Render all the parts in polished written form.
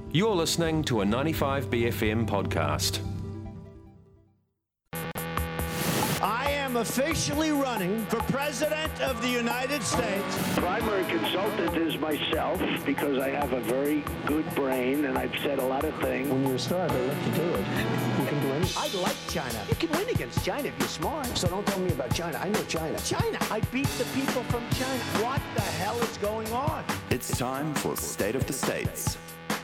You're listening to a 95BFM podcast. I am officially running for President of the United States. Primary consultant is myself because I have a very good brain and I've said a lot of things. When you're a star, they let you do it. You can do anything. I like China. You can win against China if you're smart. So don't tell me about China. I know China. China. I beat the people from China. What the hell is going on? It's time for State of the States.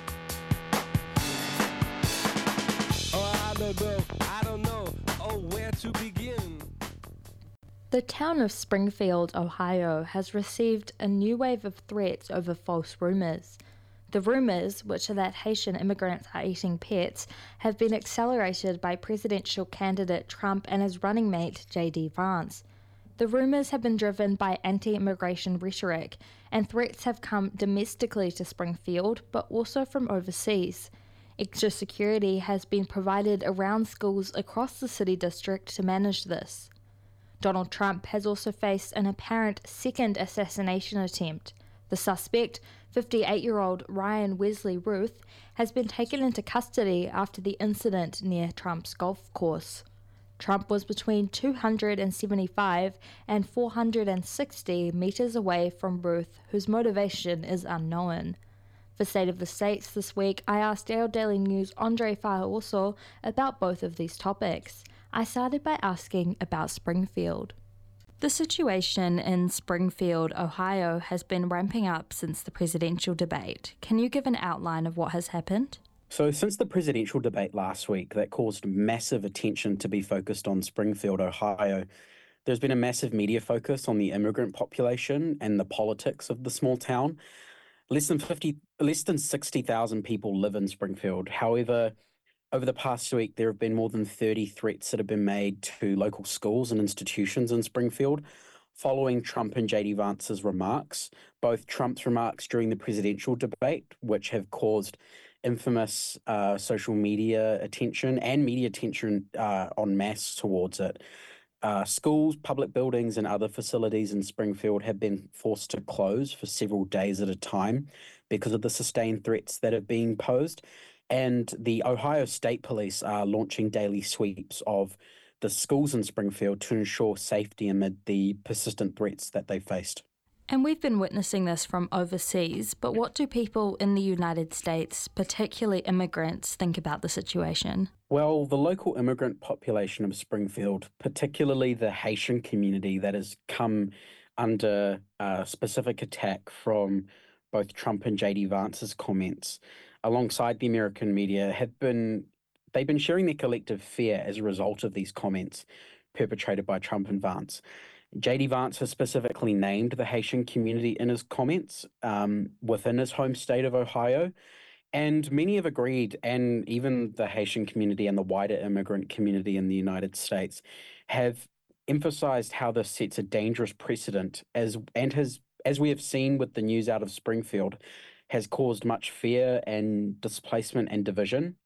I don't know, where to begin. The town of Springfield, Ohio, has received a new wave of threats over false rumours. The rumours, which are that Haitian immigrants are eating pets, have been accelerated by presidential candidate Trump and his running mate J.D. Vance. The rumours have been driven by anti-immigration rhetoric, and threats have come domestically to Springfield, but also from overseas. Extra security has been provided around schools across the city district to manage this. Donald Trump has also faced an apparent second assassination attempt. The suspect, 58-year-old Ryan Wesley Ruth, has been taken into custody after the incident near Trump's golf course. Trump was between 275 and 460 meters away from Ruth, whose motivation is unknown. For State of the States this week, I asked Our Daily News' Andre Fahaoso about both of these topics. I started by asking about Springfield. The situation in Springfield, Ohio, has been ramping up since the presidential debate. Can you give an outline of what has happened? So since the presidential debate last week that caused massive attention to be focused on Springfield, Ohio, there's been a massive media focus on the immigrant population and the politics of the small town. Less than 60,000 people live in Springfield. However, over the past week, there have been more than 30 threats that have been made to local schools and institutions in Springfield following Trump and J.D. Vance's remarks, both Trump's remarks during the presidential debate, which have caused infamous social media attention and media attention en masse towards it. Schools, public buildings, and other facilities in Springfield have been forced to close for several days at a time because of the sustained threats that are being posed. And the Ohio State Police are launching daily sweeps of the schools in Springfield to ensure safety amid the persistent threats that they faced. And we've been witnessing this from overseas, but what do people in the United States, particularly immigrants, think about the situation? Well, the local immigrant population of Springfield, particularly the Haitian community that has come under specific attack from both Trump and J.D. Vance's comments, alongside the American media, they've been sharing their collective fear as a result of these comments perpetrated by Trump and Vance. J.D. Vance has specifically named the Haitian community in his comments within his home state of Ohio, and many have agreed, and even the Haitian community and the wider immigrant community in the United States have emphasized how this sets a dangerous precedent, as we have seen with the news out of Springfield, has caused much fear and displacement and division.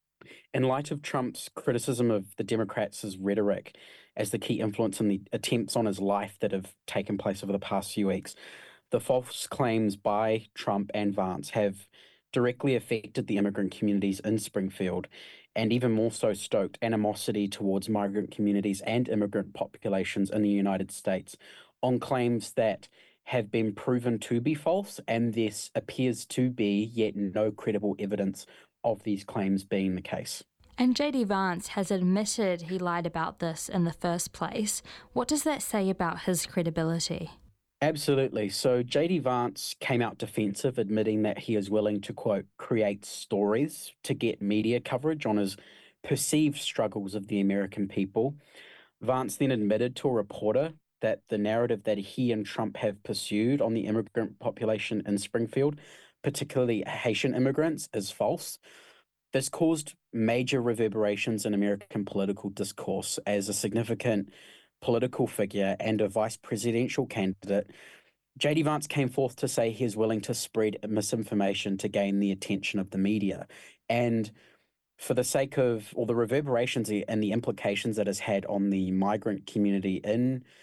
In light of Trump's criticism of the Democrats' rhetoric as the key influence in the attempts on his life that have taken place over the past few weeks, the false claims by Trump and Vance have directly affected the immigrant communities in Springfield, and even more so stoked animosity towards migrant communities and immigrant populations in the United States on claims that have been proven to be false, and this appears to be yet no credible evidence of these claims being the case. And J.D. Vance has admitted he lied about this in the first place. What does that say about his credibility? Absolutely. So J.D. Vance came out defensive, admitting that he is willing to, quote, create stories to get media coverage on his perceived struggles of the American people. Vance then admitted to a reporter that the narrative that he and Trump have pursued on the immigrant population in Springfield, particularly Haitian immigrants, is false. This caused major reverberations in American political discourse as a significant political figure and a vice presidential candidate. J.D. Vance came forth to say he is willing to spread misinformation to gain the attention of the media. And for the sake of all the reverberations and the implications it has had on the migrant community in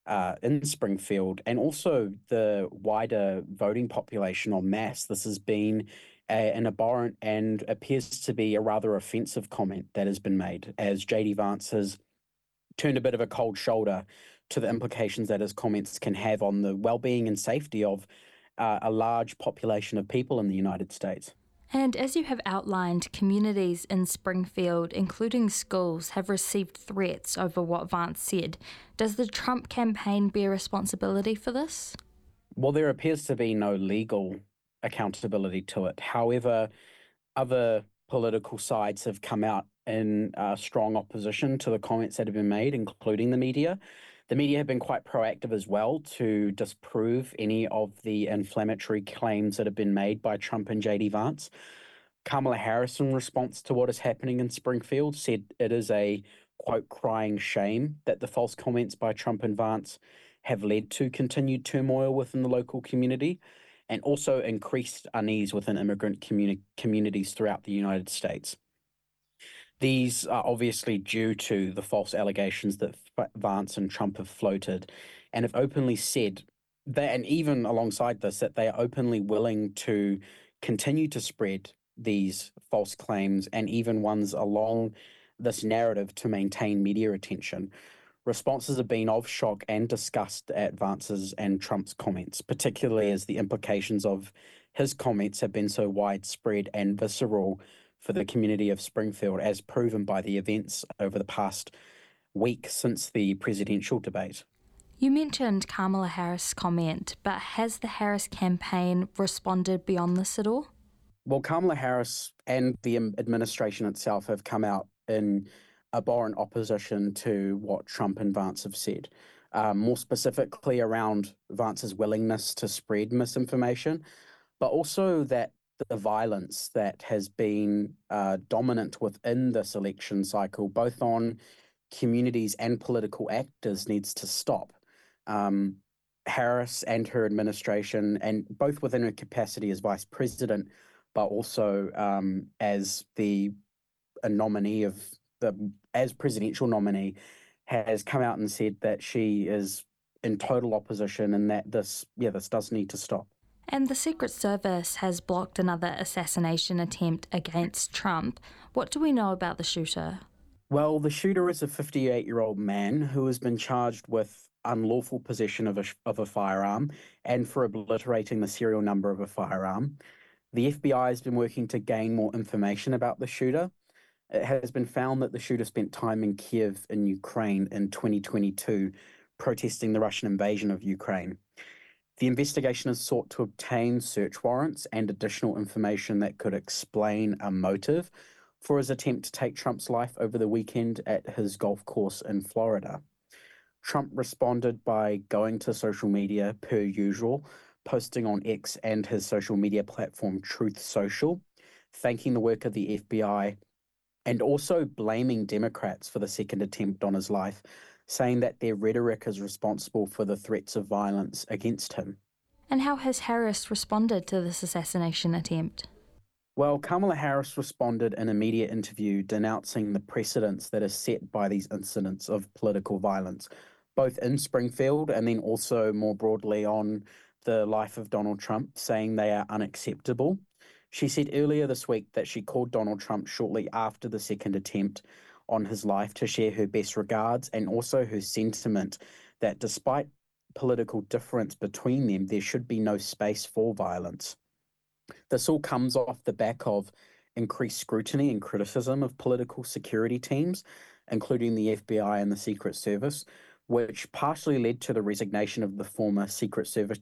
in Springfield, and also the wider voting population en masse. This has been an abhorrent and appears to be a rather offensive comment that has been made, as JD Vance has turned a bit of a cold shoulder to the implications that his comments can have on the well-being and safety of a large population of people in the United States. And as you have outlined, communities in Springfield, including schools, have received threats over what Vance said. Does the Trump campaign bear responsibility for this? Well, there appears to be no legal accountability to it. However, other political sides have come out in strong opposition to the comments that have been made, including the media. The media have been quite proactive as well to disprove any of the inflammatory claims that have been made by Trump and JD Vance. Kamala Harris, in response to what is happening in Springfield, said it is a, quote, crying shame that the false comments by Trump and Vance have led to continued turmoil within the local community and also increased unease within immigrant communities throughout the United States. These are obviously due to the false allegations that Vance and Trump have floated and have openly said that, and even alongside this, that they are openly willing to continue to spread these false claims and even ones along this narrative to maintain media attention. Responses have been of shock and disgust at Vance's and Trump's comments, particularly as the implications of his comments have been so widespread and visceral for the community of Springfield, as proven by the events over the past week since the presidential debate. You mentioned Kamala Harris' comment, but has the Harris campaign responded beyond this at all? Well, Kamala Harris and the administration itself have come out in abhorrent opposition to what Trump and Vance have said, more specifically around Vance's willingness to spread misinformation, but also that the violence that has been dominant within this election cycle, both on communities and political actors, needs to stop. Harris and her administration, and both within her capacity as vice president, but also as a nominee of as presidential nominee, has come out and said that she is in total opposition and that this does need to stop. And the Secret Service has blocked another assassination attempt against Trump. What do we know about the shooter? Well, the shooter is a 58-year-old man who has been charged with unlawful possession of a firearm and for obliterating the serial number of a firearm. The FBI has been working to gain more information about the shooter. It has been found that the shooter spent time in Kiev in Ukraine in 2022, protesting the Russian invasion of Ukraine. The investigation has sought to obtain search warrants and additional information that could explain a motive for his attempt to take Trump's life over the weekend at his golf course in Florida. Trump responded by going to social media per usual, posting on X and his social media platform Truth Social, thanking the work of the FBI, and also blaming Democrats for the second attempt on his life, saying that their rhetoric is responsible for the threats of violence against him. And how has Harris responded to this assassination attempt? Well, Kamala Harris responded in a media interview denouncing the precedents that are set by these incidents of political violence, both in Springfield and then also more broadly on the life of Donald Trump, saying they are unacceptable. She said earlier this week that she called Donald Trump shortly after the second attempt on his life to share her best regards and also her sentiment that despite political difference between them, there should be no space for violence. This all comes off the back of increased scrutiny and criticism of political security teams, including the FBI and the Secret Service, which partially led to the resignation of the former Secret Service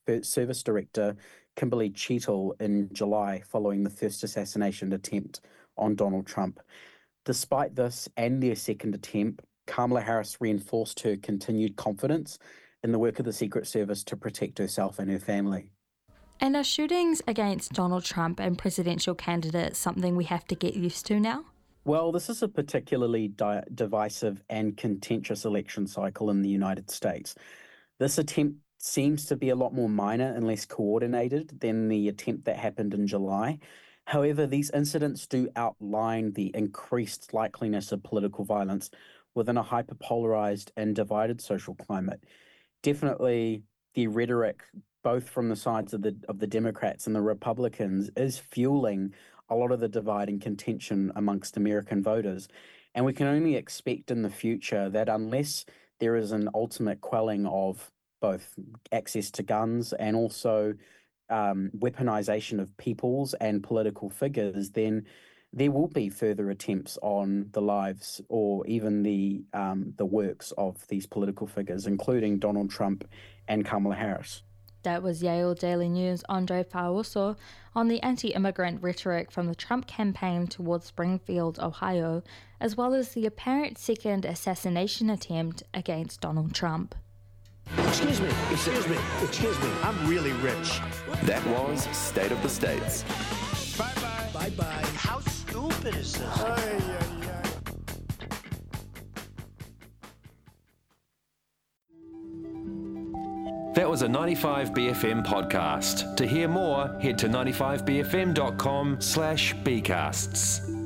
Director Kimberly Cheatle in July following the first assassination attempt on Donald Trump. Despite this and their second attempt, Kamala Harris reinforced her continued confidence in the work of the Secret Service to protect herself and her family. And are shootings against Donald Trump and presidential candidates something we have to get used to now? Well, this is a particularly divisive and contentious election cycle in the United States. This attempt seems to be a lot more minor and less coordinated than the attempt that happened in July. However, these incidents do outline the increased likeliness of political violence within a hyperpolarized and divided social climate. definitely the rhetoric, both from the sides of the Democrats and the Republicans, is fueling a lot of the divide and contention amongst American voters. And we can only expect in the future that unless there is an ultimate quelling of both access to guns and also weaponization of peoples and political figures, then there will be further attempts on the lives or even the works of these political figures, including Donald Trump and Kamala Harris. That was Yale Daily News' Andre Fauso on the anti-immigrant rhetoric from the Trump campaign towards Springfield, Ohio, as well as the apparent second assassination attempt against Donald Trump. Excuse me. I'm really rich. That was State of the States. Bye-bye. Bye-bye. How stupid is this? That was a 95BFM podcast. To hear more, head to 95bfm.com/bcasts.